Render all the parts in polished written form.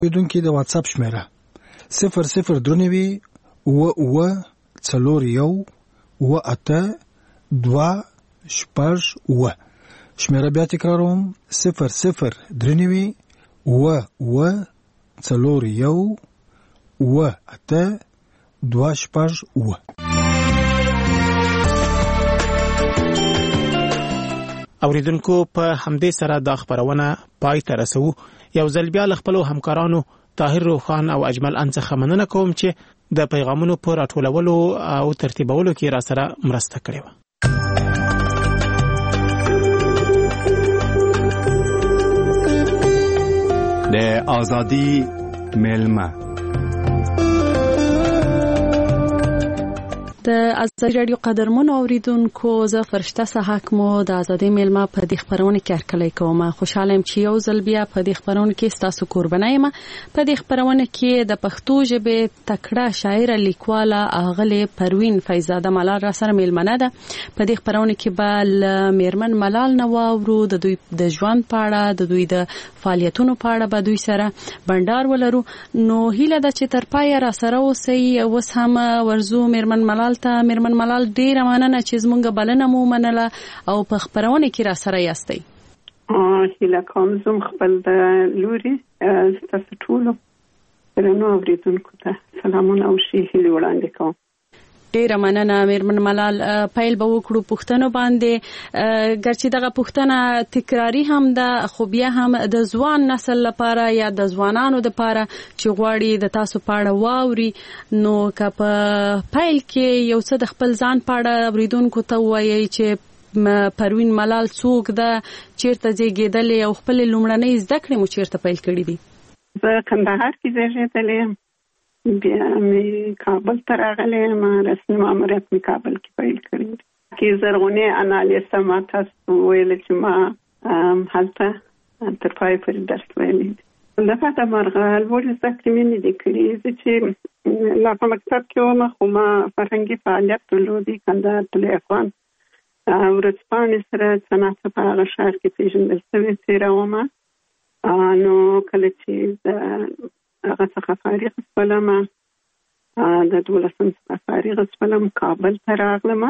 بدون کې د واتس اپ شمیره 00 و شمیره بیا تکراروم 00 و اوریدونکو په همدې سره دا خبرونه پای ته رسو. یو ځل بیا له خپلو همکارانو طاهر روخان او اجمل څخه مننه کوم چې د پیغامونو په راټولولو او ترتیبولو کې را سره مرسته کړې وه. د آزادی ملمه د ازادي رادیو قدرمنو اوریدونکو زه فرشته صحاک مو د ازادي ملما په دې خبرونه کې هرکلی کوم. خوشاله يم چې یو ځل بیا په دې خبرونه کې تاسو قرباني یم. په دې خبرونه کې د پښتو ژبې تکړه شاعر لیکواله اغله پروین فیضزاده ملال را سره ملمنه ده. په دې خبرونه کې به میرمن ملال نواورو د دوی د ژوند په اړه د دوی د فعالیتونو په اړه به دوی سره بندر ولرو. نو هیله ده چې تر پای را سره اوسئ. اوس هم ورزو میرمن ملال ډیره مننه چې زمونږ بلنه مو منله او په خبرونه کې را سره یاستئ. هیله کوم زم خپل د لوري تاسو ټول درنو اوریدونکو ته سلامونه او ښه هیله وړاندې کوم. ډیره مننه میرمن ملال. پیل به وکړو پښتنو باندې. ګرچې دغه پښتنه تکراری هم ده خو بیا هم د ځوان نسل لپاره یا د ځوانانو لپاره چې غواړي د تاسو پاړه واوري نو که په پیل کې یو څه د خپل ځان پاړه اوریدونکو ته وایي چې پروین ملال څوک ده، چیرته زیږیدلې او خپل لومړنۍ زده کړې مو چیرته پیل کړې دي؟ زه کندهار کې زیږیدلې یم، بیا مې کابل ته راغلې یم، رسمي ماموریت مې کابل کې پیل کړی دی. کې زرغونې انالیسه ما تاسو ویل چې ما هلته تر پای پورې درس ویلی دی. دغه د مرغال ولې زده کړې مې نه دي کړې. زه چې لا په مکتب کې وم خو ما فرهنګي فعالیت درلودی. کندهار طلوع افغان ورځپاڼې سره صنعت په هغه ښار کې پېژندل شوې څېره ومه. نو کله چې د هغه څخه فارغ شولم، د 12 څخه فارغ شولم، کابل ته راغلم.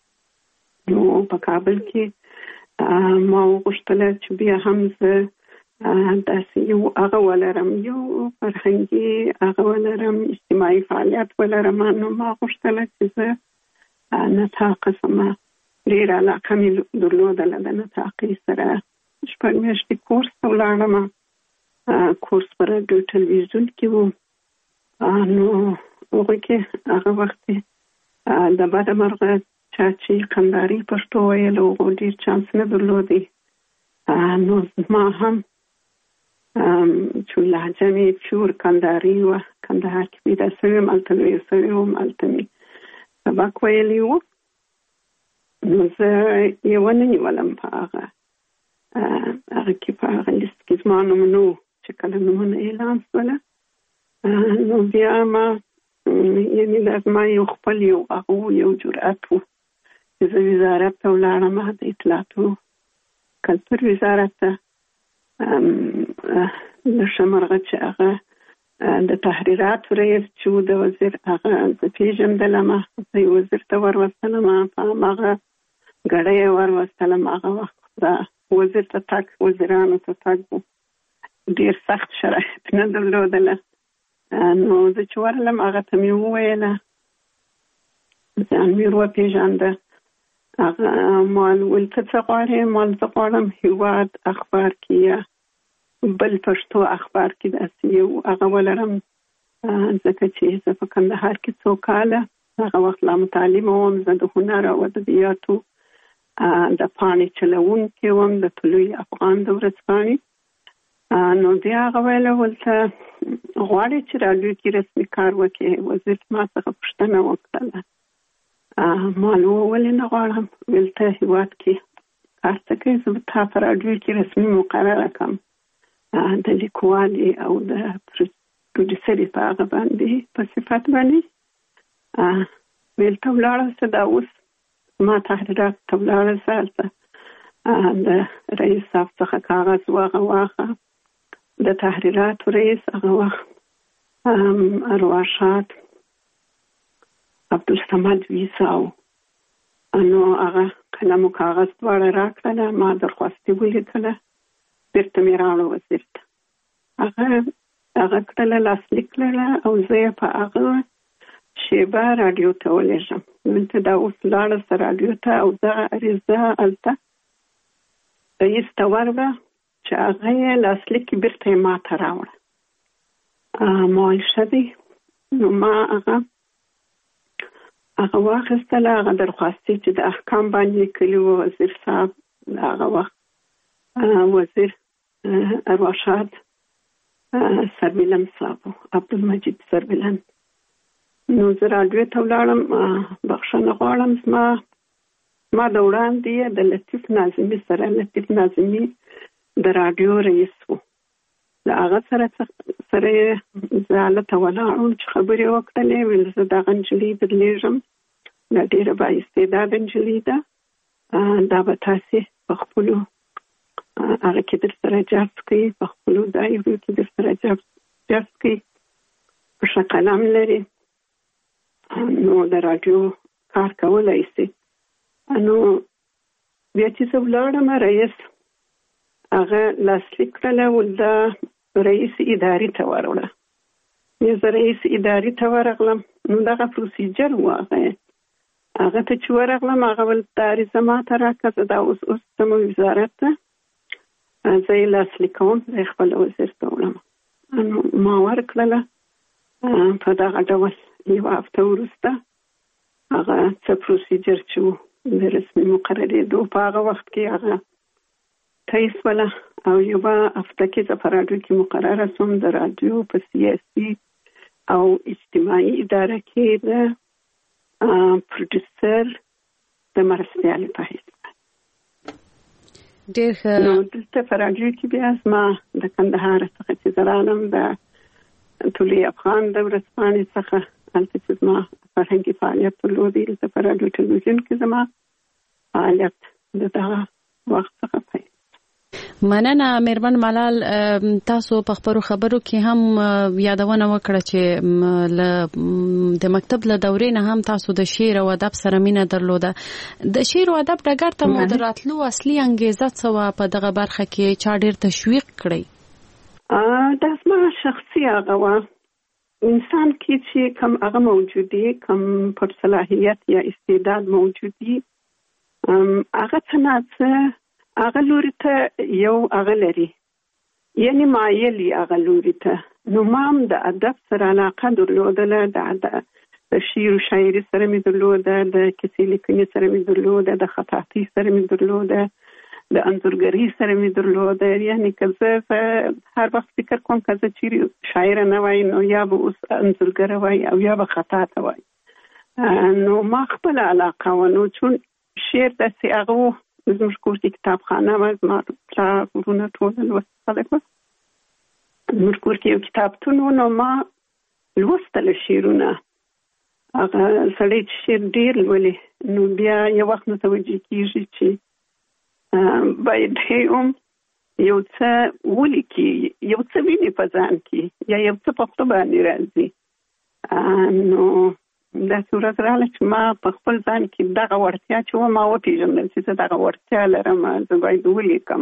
نو په کابل کې ما وغوښتل چې بیا هم زه داسې یو هغه ولرم، یو فرهنګي هغه ولرم، اجتماعي فعالیت ولرم. نو ما غوښتل چې زه نطاقه سمه ډېره علاقه مې درلودله د نطاقي سره. 6 میاشتې کورس ته ولاړم. کورس پر رادیو ټلویزیون کې و. نو هغه کې هغه وخت د بده مرغه چې کندهاري پښتو ویل او ډېر چانس نه درلودی. نو ما هم چې لهجه مې چور کندهاري وه، کندهار کې پیدا شوې وم، هلته لویه شوې وم، هلته مې سبق ویلی و. نو زه یې ونه نیولم په هغه کې په هغه لیست کې زما نوم نه و چې کله نومونه اعلان شوله. نو بیا ما یعنې زما یو خپل یو جرأت و چې زه وزارت ته ولاړم، د اطلاعاتو کلتور وزارت ته. د شمرغه چې هغه د تحریراتو رئیس چې و د وزیر هغه زه پېژندلم، زه یې وزیر ته وروستلم، په هماغه ګړی یې وروستلم. هغه وخت د وزیر ته تګ، وزیرانو ته تګ و، ډېر سخت شرایط نه درلودله. نو زه چې ورغلم هغه ته مې وویله، ځان مې وپېژانده. هغه مال ویل ته څه غواړې؟ مال زه غواړم هېواد اخبار کې یا بل پښتو اخبار کې داسې یو هغه ولرم، ځکه چې زه په کندهار کې څو کاله هغه وخت لا متعلمه وم. زه د هنر او ادبیاتو د پاڼې چلوونکې وم، د طلوع افغان د ورځپاڼې. نو دی هغه ویله ولته غواړې چې راډیو کې رسمي کار وکړې؟ وزیر ما څخه پوښتنه وکړله. ما نو ولې نه غواړم؟ ویل ته هېواد کې کار څه کوې؟ زه به تا په راډیو کې رسمي مقرره کړم د لیکوالې او د پروډیوسرې په هغه باندې په صفت باندې. ویل ته ولاړه شه، دا اوس ما تحریرات ته ولاړه شه، هلته د رئیس صاحب څخه کاغذ واخه د تحریراتو رئیس هغه وخت ارواښاد عبدالصمد ویساو، نو هغه قلم او کاغذ دواړه راکړله، ما درخواستي ولیکله، بیرته مې راوړه وزیر ته. هغه کړله لاسلیک کړله او زه یې په هغه شیبه راډیو ته ولېږم. دلته دا اوس لاړه سه راډیو ته او دغه عریضه هلته رئیس ته ورغله چې هغه یې لاسلیک بیرته یې ما ته راوړه. ما ویل ښه دی. نو ما هغه واخیستله، هغه درخواستي چې د احکام باندې کلي و وزیر صاحب، هغه وخت وزیر ارواښاد سربیلن صاحب، عبدالمجید سربیلن. نو زه راډیو ته ولاړم، بخښنه غواړم، ما د وړاندې د لطیف ناظمي سره، لطیف ناظمي د راډیو رئیس و، د هغه سره زه هلته ولاړم چې خبرې وکړلې. ویل زه دغه نجلۍ بدلېږم، دا ډېره بااستعداده نجلۍ ده، دا به تاسې په خپلو هغه کې در سره جذب کوي، په خپلو ځایونو کې در سره جذب کوي، ښه قلم لري، نو د راډیو کار کولی شي. نو بیا چې زه ولاړم، رئیس هغه لاسلیک کړله، دا رئیس ادارې ته ورغله. زه رئیس ادارې ته ورغلم، نو دغه پروسیجر و. هغه ته چې ورغلم، هغه ول دا عریضه ما ته راکړه، زه دا اوس ځم وزارت ته، زه یې لاسلیک کوم، زه یې خپل وزیر ته وړم. نو ما ورکړله. په دغه ډول یوه هفته وروسته هغه څه پروسیجر چې و د رسمي مقررېدو په هغه وخت کې هغه تایید شوله، او یوه هفته کې زه په راډیو کې مقرره شوم، د راډیو په سیاسي او اجتماعي اداره کې د پروډوسر د مرستیالې په حیث. ډېر ښه. نو دلته په راډیو کې بیا زما د کندهار څخه چې زه رالم، د طلوع افغان د ورځپاڼې څخه هلته چې زما فرهنګي فعالیت درلودی، دلته په راډیو ټلویزیون کې زما فعالیت د دغه وخت څخه پیل. مننه مېرمن ملال. تاسو په خبرو کې هم یادونه وکړه چې د مکتب له دورې نه هم تاسو د شعر او ادب سره مینه درلوده. د شعر او ادب ډګر ته مو د راتلو اصلي انګیزه څه وه؟ په دغه برخه کې چا ډېر تشویق کړی؟ دا زما شخصي هغه وه، انسان کې چې کم هغه موجودي، کم پر صلاحیت یا استعداد موجودي، هغه څه نه څه هغه لوري ته یو هغه لري، یعنی مایلي هغه لوري ته. نو ما هم د ادب سره علاقه درلودله، د شعر و شاعري سره مې درلوده، د کیسې لیکنې سره مې درلوده، د خطاطۍ سره مې درلوده، د انځورګرۍ سره مې درلوده. یعنی که زه هر وخت فکر کوم که زه چیرې شاعره نه وای، نو یا به اوس انځورګره وای او یا به خطاطه وای. نو ما خپله علاقه و، نو چون شعر داسې هغه و، زموږ کور کې کتابخانه وه، زما پلار ورونه ټول لوست خلک وه، زموږ کور کې یو کتابتون و، نو ما لوستله شعرونه. هغه سړی چې شعر ډېر لولي، نو بیا یو وخت متوجه کېږي چې باید هم یو څه ولیکي، یو څه ویني په ځان کې، یا یو څه په خپل باندې راځي. نو داسې ورځ راغله چې ما په خپل ځان کې دغه وړتیا چې وه ما وپېژندل چې زه دغه وړتیا لرم، زه باید ولیکم.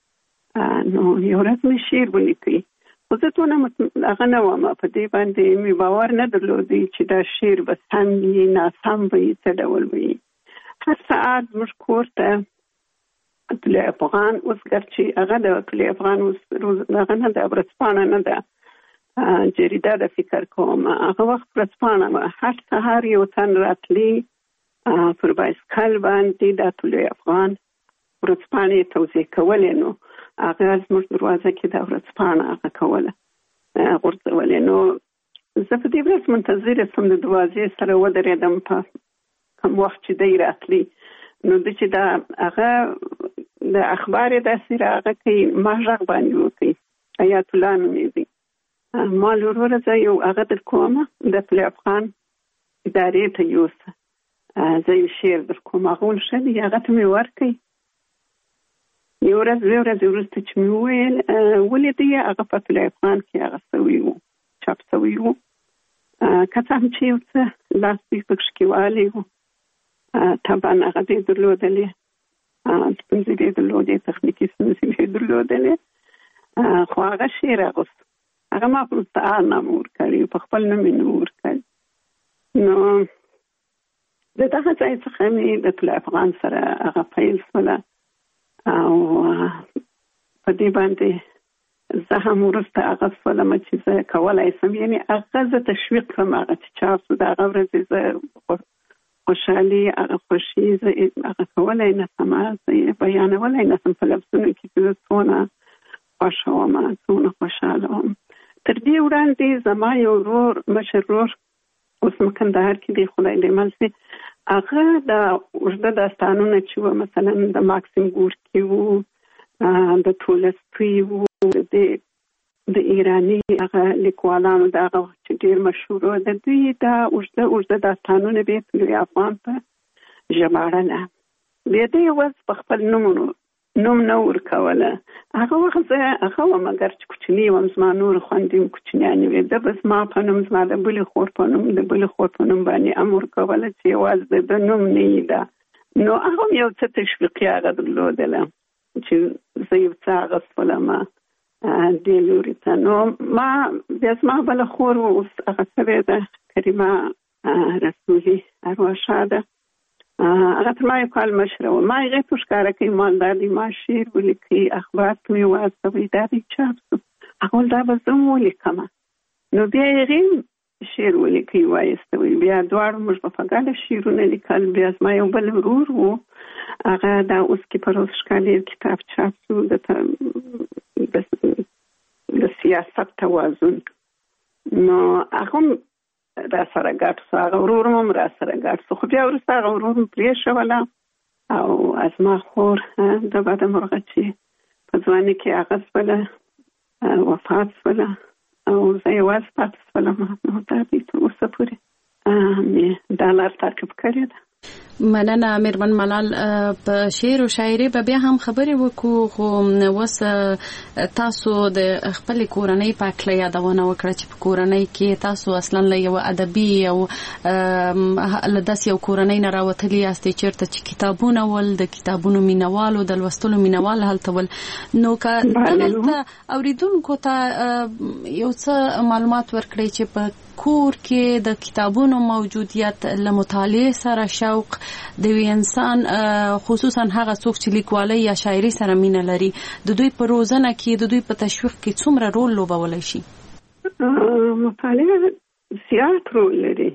نو یو ورځ مې شعر ولیکئ، خو زه دونه هغه نه وم، په دې باندې مې باور نه درلودی چې دا شعر به سم وي، ناسم به وي، څه ډول به وي. هر ساعت زموږ کور ته طلوع افغان، اوس ګرچې هغه د طلوع افغان اوس هغه نه ده، ورځپاڼه نه ده، جریده ده فکر کوم، هغه وخت ورځپاڼه وه. هر سهار یو تن راتلی پر بایسکل باندې د طلوع افغان ورځپاڼې توزیع کولې، نو هغه زموږ دروازه کې د ورځپاڼه هغه کوله، غورځولې. نو زه په دې ورځ منتظره شوم، د دروازې سره ودرېدم په کوم وخت چې دی راتلی. نو د چې دا هغه د اخبار داسې راغه کوي، ما غږ باندې وکړي، حیات الله نومېږي، ما لوروره زه یو هغه در کومه د طلوع افغان ادارې ته یوسه، زه یو شعر در کوم. هغه ول ښه دی، هغه ته مې ورکړئ. یو ورځ وروسته چې مې وویل ولې دی هغه په طلوع افغان کې هغه سوي وو چاپ سوي وو که څه هم چې یو څه لاس دوی پکښې کې والی وو طبعا هغه دې درلودلې ستونزې دې درلودې تخنیکي ستونزې دې درلودلې خو هغه شعر اغوست هغه ما په مستعار نامه ورکړی په خپل نوم یې نه ورکړی نو د دغه ځای څخه مې د طلوع افغان سره هغه پیل شوله او په دې باندې زه هم وروسته هغه شولم چې زه کولی شم یعنې هغه زه تشویق کړم هغه چې چاپ شو د هغه ورځې زه خوشحالي هغه خوښي زه هغه کولی نه شم زه یې بیانولی نه شم په لفظونو کې چې زه څونه خوښه وم څونه خوشحاله وم تر دې وړاندې زما یو ورور مشر ورور اوس مکندهار کې دی خدای دې مل شي هغه د اوږده داستانونه چې وو مثلا د ماکسیم ګورکي وو د تولستوی وو د ایراني هغه لیکوالانو د هغه چې ډېر مشهور وو د دوی دا اوږده داستانونه به طلوع افغان په ژباړله بیا دې اوس په خپل نوم نه ورکوله هغه وخت زه هغه وم اګر چې کوچني وم زما نور خویندې هم کوچنیانې وې ده به زما په نوم زما د بلې خور په نوم د بلې خور په نوم باندې هم ورکوله چې یوازې د نوم نه یې ده نو هغه هم یو څه تشویقي هغه درلودله چې زه یو څه اغوستلم دې لوري ته نو ما بیا زما بله خور اوس هغه شوې ده کریمه رسولي ارواښاده هغه تر ما یو کال مشره وه ما هغې ته ښکاره کوي مالدار دی ما شعر ولیکئ اخبار ته مې واستوئ دا دی چاپ شو هغه ویل دا به زه هم ولیکمه نو بیا هغې شعر ولیکئ وایستوئ بیا دواړو موږ به په ګډه شعرونه لیکل بیا زما یو بل ورور و هغه دا اوس کې په روز ښکالي کتاب چاپ شو د سیاست توازن نو هغه هم را سره ګډ شو هغه ورور هم را سره ګډ شو خو بیا وروسته هغه ورور هم پرېښوله او زما خور د بده مرغه چې په ځوانۍ کې هغه شوله وفات شوله او زه یوازې پاتې شولم نو دا دی تر اوسه پورې مې دا لار تعقیب کړې ده مننه میرمن ملال په شعر او شاعري به بیا هم خبرې وکړو خو اوس تاسو د خپل کورنۍ په اړه یادونه وکړه چې په کورنۍ کې تاسو اصلا له یو ادبي او له داس یو کورنۍ نه راوتلي یاستئ چېرته چې کتابونه ول د کتابونو مینوالو د لوستلو مینوال هلته ول نو که دلته اوریدونکو ته یو څه معلومات ورکړئ چې په کور کې د کتابونو موجودیت له مطالعې سره شوق د انسان خصوصا هغه څوک چې لیکوالۍ یا شاعري سره مینه لري د دوی په روزنه کې د دوی په تشویق کې څومره رول لوبولی شي مطالعه زیات رول لري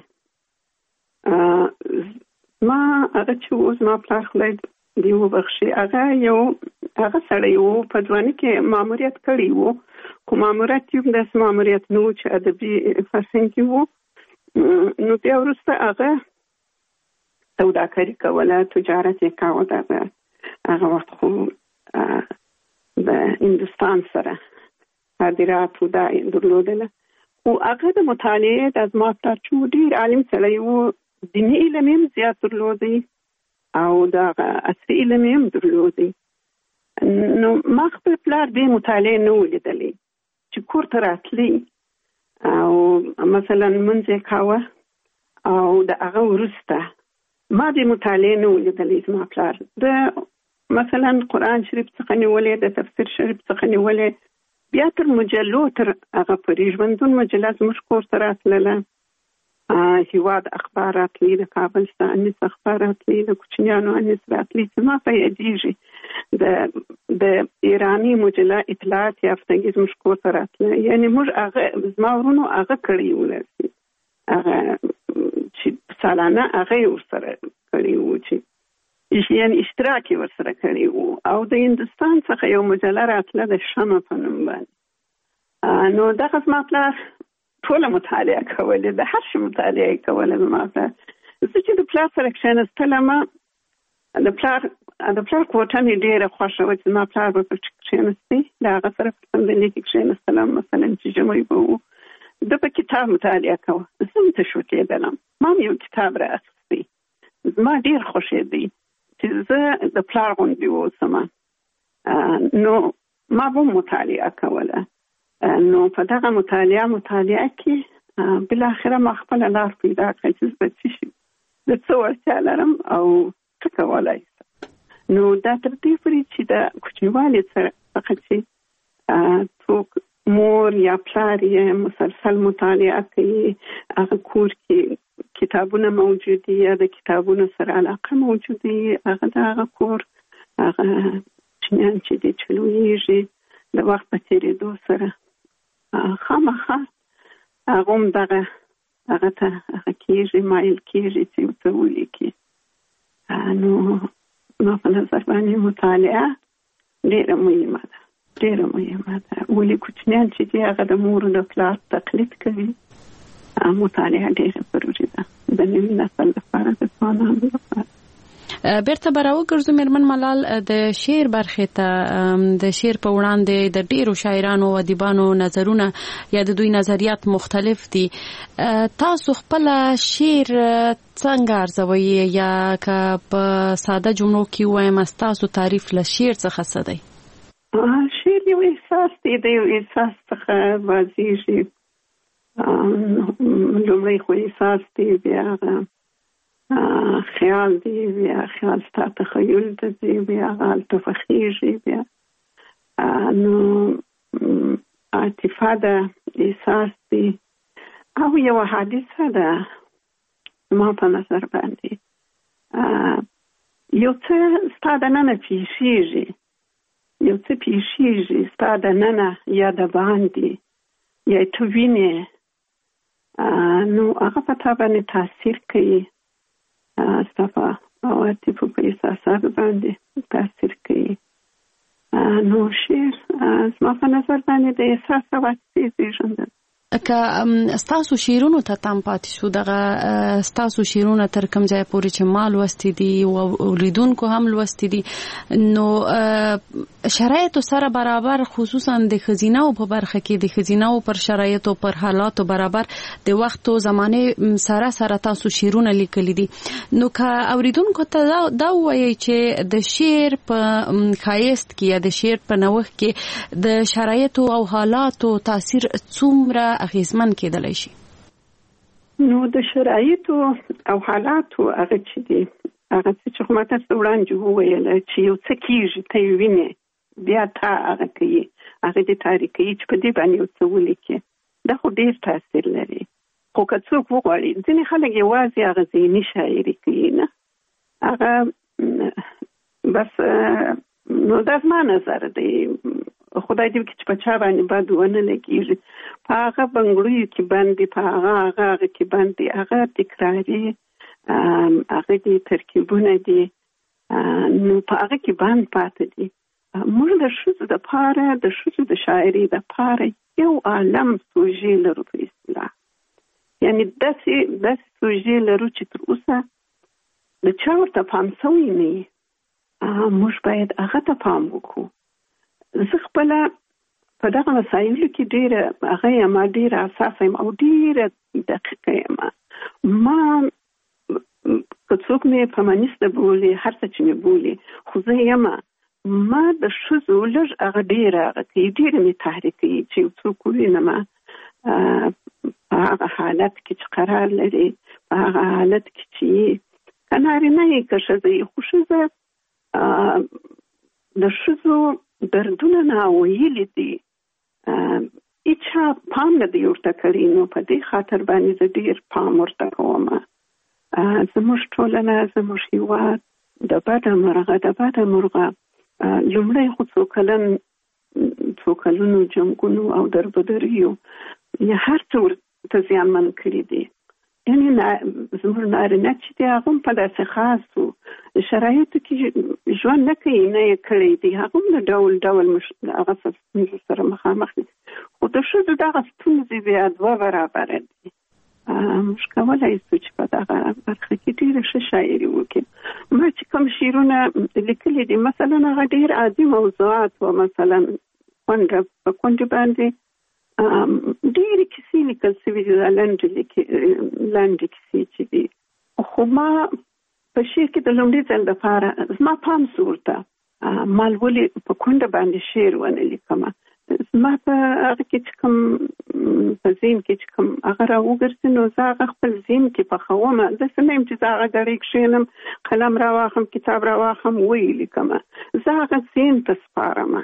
ما هغه چې اوس ما پلار خدای دې وبخښي هغه سړی و په ځوانۍ کې ماموریت کړی و خو ماموریت یو داسې ماموریت نه و چې ادبي فرهنګي و نو بیا وروسته هغه سوداګري کوله تجارت یې کاوه هغه وخت خو د هندوستان سره صادرات دا درلودله او هغه د مطالعې د زما پلار چې ډېر عالم سړی و دیني علم یې زیات درلودی او د عصري علم یې درلودی نو ما خپل پلار دې مطالعې نه ولیدلې چې کور ته راتلی او مثلا منځ یې کاوه او د هغه وروسته ما دې مطالعې نه ولیدلې زما پلار د مثلا قرآن شریف څخه نیولې د تفسیر شریف څخه نیولې بیا تر مجلو تر هغه پورې ژوندون مجله زموږ کور ته راتلله هیواد اخبار راتلی د کابل څخه انیس اخبار راتلی د کوچنیانو انیس راتلی چې ما په یادېږي د ایرانی مجله اطلاعات یافتګي زموږ کور ته راتله یعنې موږ هغه زما ورونو هغه کړی ولرسي هغه چې سالانه هغه ورسره کړی و چې یعنې اشتراک یې ورسره کړی و او د هندوستان څخه یو مجله راتله د شمع په نوم باندې نو دغه زما پلار ټوله مطالعه کولې د هر شي مطالعه یې کوله زما پلار زه چې د پلار سره کښېنستلم د پلار کوټه مې ډېره خوښه وه چې زما پلار به پکې کښېنستی د هغه سره په صندلۍ کې کښېنستلم مثلا چې ژمی به و ده په کتاب مطالعه کوه زه هم تشویقېدلم ما هم یو کتاب رااخیستی زما ډېر خوښېدی چې زه د پلار غوندې واوسم نو ما به مطالعه کوله. نو په دغه مطالعه کې بل اخره ما خپل لار پیدا کړې چې به د څه وړتیا لرم او څه کولای شم. نو دا تر دې پورې چې د کوچنیوالي سره فقط چې څوک مور یا پلار یې مسلسل مطالعه کوي، هغه کور کې کتابونه موجود دي یا د کتابونو سره علاقه موجود دي، هغه د هغه کور هغه چنان چې د چلویږي د وخت په تېرېدو سره خامخا هغه هم دغه ته هغه کېږي مایل کېږي چې څه ولیکي. نو ما په نظر باندې مطالعه ډېره مهمه ده. ولې کوچنیان چې دي هغه د مور او د پلار تقلید کوي. مطالعه ډېره ضروري ده د نوي نسل لپاره، د ځوانانو لپاره. بیرته براوګرځو مېرمن ملال د شعر برخې ته. د شعر په وړاندې د ډېرو شاعرانو او ادیبانو نظرونه یا د دوی نظریات مختلف دي. تاسو خپل شعر څنګه ارزوئ یا که په ساده جملو کې وایم تاسو تعریف له شعر څخه څه دی؟ شعر یو احساس دی، د یو احساس څخه بازیږي. لومړی خو احساس دی، بیا خیال دی، بیا خیال ستا تخیل دی، بیا هلته فخیږي، بیا نو عاطفه ده، احساس دی او یو حادثه ده. ما په نظر باندې یو څه ستا دننه پیښیږي، ستا دننه یا د باندې یا ته وینې، نو هغه په تا باندې تاثیر کوي، ستا په عواطفو په احساساتو باندې تاثیر کوي. نو شعر زما په نظر باندې د احساس او عاطفې زېږنده. که ستاسو شعرونو ته تم پاتې شو، دغه ستاسو شعرونه تر کوم ځای پورې چې ما لوستي دي او اوریدونکو هم لوستي دي، نو شرایطو سره برابر، خصوصا د ښځینه‌و په برخه کې د ښځینه‌و پر شرایطو پر حالاتو برابر د وخت او زمانه سره تاسو شعرونه لیکلي دي. نو که اوریدونکو ته دا وایي چې د شعر په ښایست کې یا د شعر په نوښت کې د شرایطو او حالاتو تاثیر څومره اغیزمن کېدلی شي؟ نو د شرایطو او حالاتو هغه چې دي، هغه چې خو ما تاسو وړاندې وویل چې یو څه کېږي، ته یې وینې، بیا تا هغه کوي، هغه دې تاریخ کوي چې په دې باندې یو څه ولیکي. دا خو ډېر تاثیر لري. خو که څوک وغواړي، ځینې خلک یوازې هغه ذهني شاعري کوي، نه هغه بس. نو دا زما نظر دی. خدای دې وکړي چې په چا باندې بد ونه لګېږي. په هغه بنګړیو کې باندې، په هغه کې باندې هغه تکراري، هغه دې ترکیبونه دي، نو په هغه کې باندې پاتې دي. موږ د ښځو دپاره، د ښځو د شاعري دپاره یو عالم سوژې لرو په اصطلاح. یعنې داسې سوژې لرو چې تر اوسه د چا ورته پام شوی نه وي. موږ باید هغه ته پام وکړو. زه خپله په دغه مسایلو کې ډېره حساسه یم او ډېره دقیقه یم. ما که څوک مې فمینیسته بولي، هر څه چې مې بولي، خو زه یم ما د ښځو لږ هغه ډېره کوي، ډېره مې تحریک کوي چې یو څوک ووینم په هغه حالت کې چې قرار لري، په هغه حالت کې چې که نارینه یې که ښځه یې، خو ښځه د ښځو دردونه ناویلي دي، هیچا پام نه دی ورته کړی. نو په دې خاطر باندې زه ډېر پام ورته کوم. زموږ ټولنه، زموږ هېواد د بده مرغه لومړی خو څو کلونو جنګونو او دربدریو یا هر څه ورته زیانمن کړي دي. یعنې زموږ نارینه چې دی هغه هم په داسې خاصو شرایطو کې ژوند نه کوي، نه یې کړی دی، هغه هم د ډول هغه ستونزو سره مخامخ دي. خو د ښځو دغه ستونزې بیا 2 برابره دي. موږ کولی شو چې په دغه برخه کې ډېره ښه شاعري وکړو. ما چې کوم شعرونه لیکلي دي، مثلا هغه ډېر عادي موضوعات و، مثلا په کونډې باندې ډېرې کیسې لیکل شوي دي، لنډې کیسې چې دي. خو ما په شعر کې د لومړي ځل دپاره زما پام شو ورته، مال ولې په کونډه باندې شعر ونه لیکم. ما په هغه کې چې کوم په ذهن کې چې کوم هغه راوګرځي نو زه هغه خپل ذهن کې پخوم. داسې نه یم چې زه هغه ګړۍ کښېنم قلم راواخلم کتاب راواخلم ویې لیکم. زه هغه ذهن ته سپارم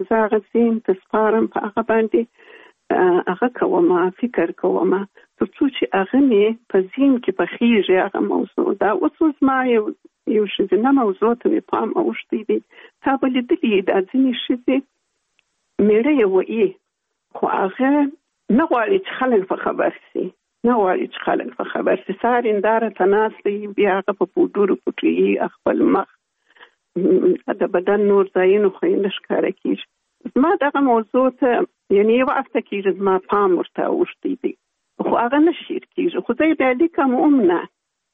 په هغه باندې هغه کوم فکر کوم تر څو چې هغه مې په ذهن کې پخېږي هغه موضوع. دا اوس ما یو ښځینه موضوع ته مې پام اوښتی دی. تا به لیدلي دا ځینې ښځې میړه یې وایي خو هغه نه غواړي چې خلک په خبر شي. سهار هنداره ته ناست دی بیا هغه په پوډرو پټوي خپل مخ د بدن نور ځایونو خو یې نه ښکاره کېږي. زما دغه موضوع ته یعنې یو هفته کېږي زما پام ورته اوښتی دی خو هغه نه شعر کېږي. خو زه یې بیا لیکم هم نه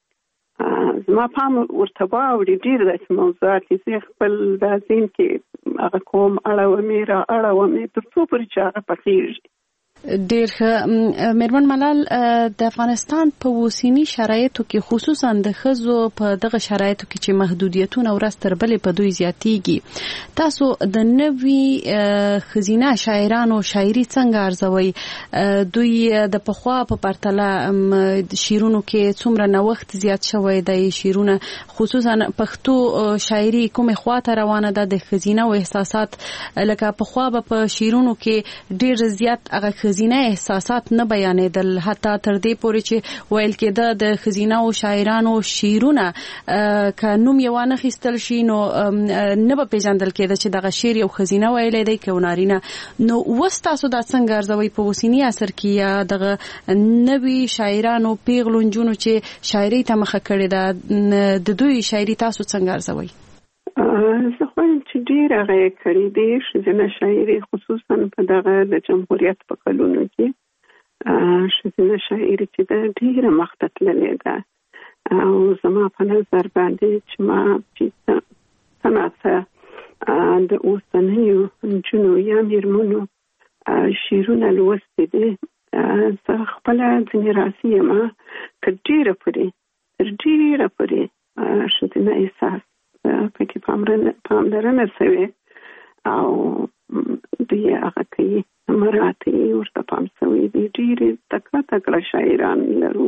زما پام ورته واوړي. ډېر داسې موضوعات دي زه خپل دا ذهن کې هغه کوم اړومې تر څو پورې چې هغه پخېږي. ډېر ښه. میرمن ملال د افغانستان په اوسني شرایطو کې خصوصا د ښځو په دغه شرایطو کې چې محدودیتونه ورځ تر بلې په دوی زیاتېږي تاسو د نوي ښځینه شاعرانو شاعري څنګه ارزوئ؟ دوی د پخوا په پرتله شعرونو کې څومره نوښت زیات شوی دی؟ شعرونه خصوصا پښتو شاعري کومې خواته روانه ده؟ د ښځینه احساسات لکه پخوا به په شعرونو کې ډېر زیات هغه ښځینه احساسات نه بیانېدل حتی تر دې پورې چې ویل کېده د ښځینه او شاعرانو شعرونه که نوم یې وانه خیستل شي نو نه به پیژندل کېده چې دغه شعر یو ښځینه ویلی دی که نارینه. نو اوس تاسو دا څنګه ارزوئ په اوسني عصر کې یا دغه نوي شاعرانو پیغلو نجونو چې شاعرۍ ته مخه کړې ده د دوی شاعري تاسو څنګه ارزوئ؟ زه خوایم چې ډېر هغه یې کړي دي ښځینه شاعري خصوصا په دغه د جمهوریت په کلونو کې ښځینه شاعري چې ده ډېره مخته تللې ده او زما په نظر باندې چې ما چې څه ناڅه د اوسنیو نجونو یا میرمنو شعرونه لوستي دي زه خپله ځینې راضي یم تر ډېره پورې ښځینه احساس پکې پاملرنه شوې او دوی هغه کوي مراعات یې ورته پام شوی دی. ډېرې تکړه شاعران لرو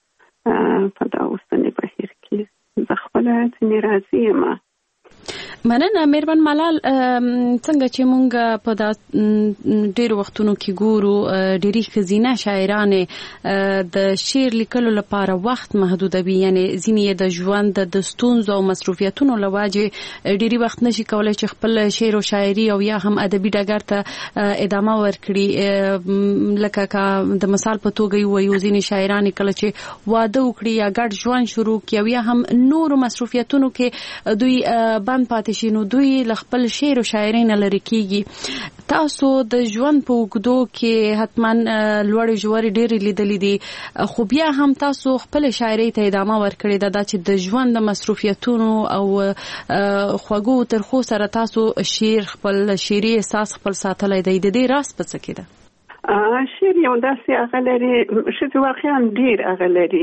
په دا اوسني بهیر کې. زه خپله ځینې راضي یم. مننه میرمن ملال. څنګه چې مونږ په دا ډېر وختونو کې ګورو ډېری ښځینه شاعرانې د شعر لیکلو لپاره وخت محدودوي یعنی ځینې د ژوند د ستونزو او مصروفیتونو له وجې ډېری وخت نشي کولی چې خپل شعر او شاعري او یا هم ادبي ډګر ته ادامه ورکړي. لکه د مثال په توګه وایو ځینې شاعران کله چې واده وکړي یا ګډ ژوند شروع کړي او یا هم نورو مصروفیتونو کې دوی بند پاتې شي نو دوی له خپل شعر او شاعري نه لرې کېږي. تاسو د ژوند په اوږدو کې حتما لوړې ژورې ډېرې لیدلې دي خو بیا هم تاسو خپل شاعري ته ادامه ورکړې ده چې د ژوند د مصروفیتونو او خوږو ترخو سره تاسو خپل شعري احساس خپل ساتلی دی. د دې راز په څه کې ده؟ شعر یو داسې هغه لري ښځې واقعا ډېر هغه لري.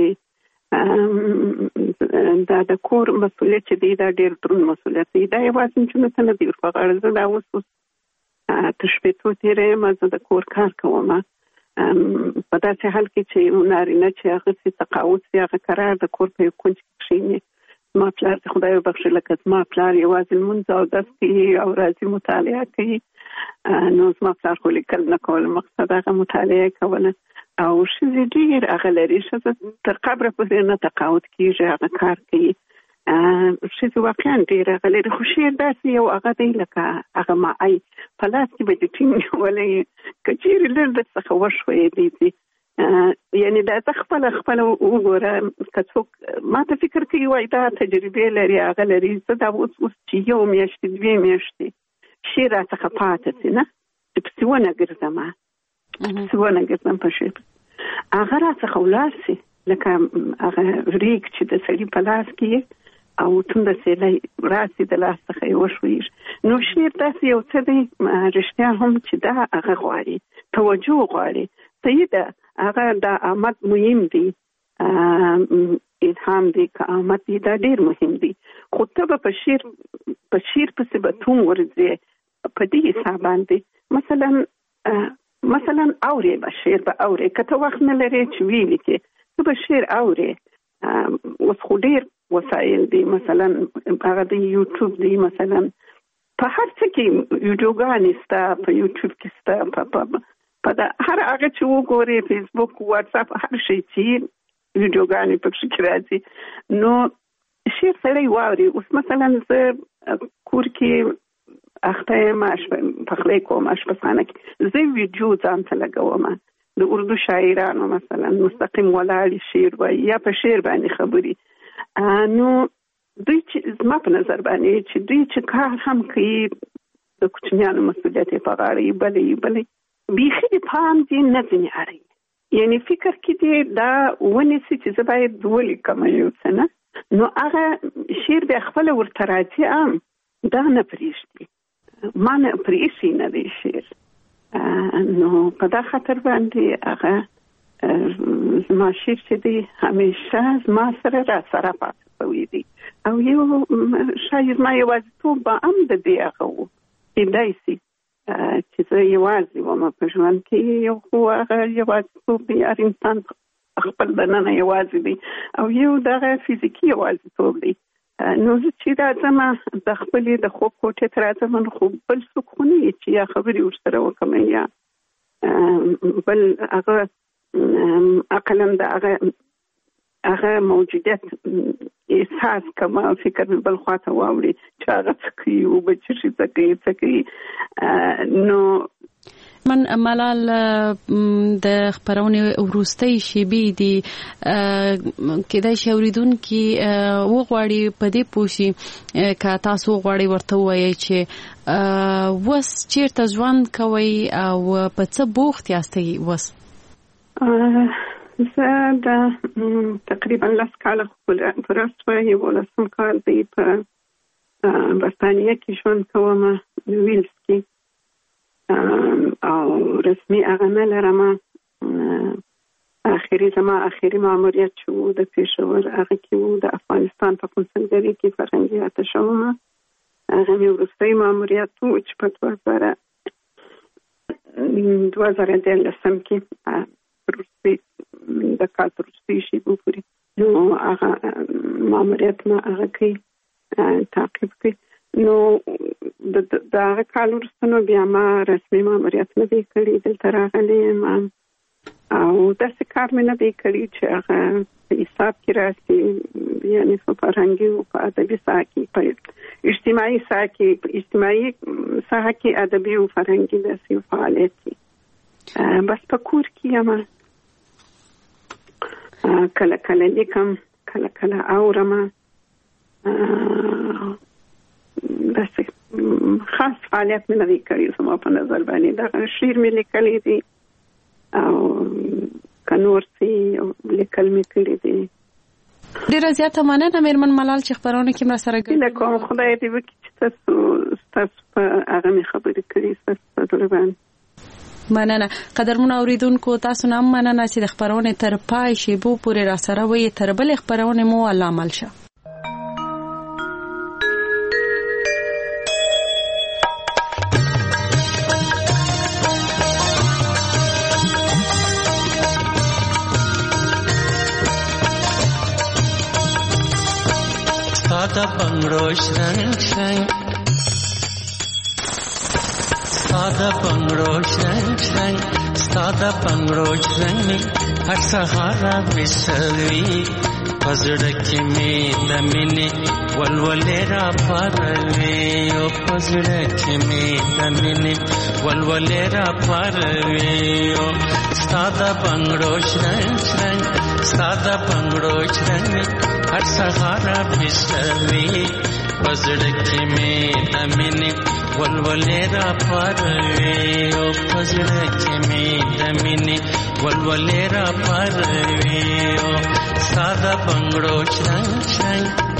دا د کور مسؤلیت چې دی دا ډېر دروند مسؤلیت دی. دا یوازې نجونو ته نه دی ور په غاړه. زه دا اوس تر شپېتو تېره یم زه د کور کار کوم په داسې حال کې چې نارینه چې هغه سي تقاعد سي هغه قرار د کور په یو کونج کې کښېني. زما پلار د خدای وبخښي لکه زما پلار یوازې لمونځ او دس کوي او راځي مطالعه کوي. نو زما پلار خو لیکل نه کول مقصد هغه مطالعه کوله او ښځې ډېر هغه لري. ښځه تر قبره پورې نه تقاعد کېږي هغه کار کوي. ښځې واقعا ډېر هغه لري خو شعر داسې یو هغه دی لکه هغه معی په لاس کې به دې ټینګ نیولی که چېرې لږ درڅخه وشویېدی دي یعنې دا ته خپله وګوره که څوک ما ته فکر کوي وایي دا تجربې لري هغه لري. زه دا اوس چې یو میاشتې 2 میاشتې شعر راڅخه پاته سي نه چې پسې ونه ګرځم په شعر هغه راڅخه ولاړ سي لکه هغه ریګ چې د سړي په لاس کې او تنده سیلی راسي د لاس څخه یې وشویږي. نو شعر داسې یو څه دی رښتیا هم چې دا هغه غواړي توجه غواړي. صحیح ده هغه د آمد مهم دی الهام دی که آمد دی دا ډېر مهم دی خو ته به په شعر په شیر پسې به توم ورځي په دې حساب باندې مثلا اورې به شیر به اورې کته وخت نه لري چې ویلې کې به شیر اورې اوس خو ډېر وسایل دي مثلا هغه د یوټیوب دی مثلا په هر څه کې ویډیوګانې ستا په یوټیوب کې ستا په هر هغه چې وګورې فیسبوک واتساپ هر شي چې ویډیوګانې پکې کې راځي نو شیر سړی واوري اوس مثلا زه کور کې اخته ماش پخلی کوم اشپزخانه کې زه ویډیو ځان ته لګوم د اردو شاعرانو مثلا مستقیم ولاړ شعر وایي یا په شعر باندې خبري نو دوی چې زما په نظر باندې چې دوی چې کار هم کوي د کوچنیانو مسؤلیت یې په غاړه یې بلې بیخي د پام دې نه ځینې اړوي یعنی فکر کې دې دا ونیسي چې زه باید ولیکم یو څه نه نو هغه شعر بیا خپله ورته راځي عام دا نه پرېږدي ما نه پرېښي نه دی شعر نو په دا خاطر باندې هغه زما شعر چې دی همیشه زما سره را سره پاتې شوی دی او یو شاید ما یوازیتوب به هم د دې هغه و کېدای شي چې زه یوازې وم په ژوند کې یو خو هغه یوازیتوب دی هر انسان خپل دننه یوازې دی او یو دغه فزیکي یوازیتوب دی نو زه چې راځم د خپلې د خوب کوټې ته راځم نو خو بل څوک خو نه چې یا خبرې ورسره وکړم یا بل هغه عقلا د هغه موجودیت احساس کوم فکر مې بل خواته واوړي چې هغه څه کوي او به څه کوي نو من ملال د خبرونې وروستۍ شیبې دي کېدای شي اوریدونکي وغواړي په دې پوه شي که تاسو وغواړئ ورته ووایئ چې اوس چېرته ژوند کوئ او په څه بوخت یاستئ اوس زه د تقریبا 10 کاله پوره شوه 11 کال دی په برطانیه کې ژوند کوم ویلز کې او رسمي هغه نه لرم آخري ماموریت چې و د پېښور هغه کې و د افغانستان په کنسلګرۍ کې فرهنګي اتشه وم هغه مې وروستی ماموریت و چې په 2013 کې د کال تر وروستۍ شېبو پورې نو هغه ماموریت ما هغه کوي تعقیب کوي نو د هغه کال وروسته نو بیا ما رسمي ماموریت نه دی کړی دلته راغلی یم او داسې کار مې نه دی کړی چې هغه په حساب کې راسي یعنې په فرهنګي او په ادبي ساحه کې په اجتماعي ساحه کې ادبي او فرهنګي داسې فعالیت کې بس په کور کې یم کله کله لیکم کله کله اورم داسې خاص فعالیت مې نه دی کړی زما په نظر باندې دغه شعر مې لیکلی دی او که نور څه لیکل مې کړي دي ډېره زیاته مننه مېرمن ملال چې خپرونه کې مرسته هیله کوم خدای دې وکړي چې ستاسو په هغه مې خبرې کړي ستاسو په زړه باندې مننه قدرمن اوریدونکو تاسو نه مننه چې د خبرونه تر پای شیبو پورې را سره وي تر بل خبرونه مو الله عمل شه Sada bangro shrang shrang Sada bangro shrang shrang Sada bangro shrang mein har sahara visavi Pazudaki mein damine walwalera parve O pazudaki mein damine walwalera parve O Sada bangro shrang shrang Sada bangro shrang mein har sahara visavi Pazudaki mein damine walwalera parve O pazudaki mein damine walwalera parve O Sada bangro shrang shrang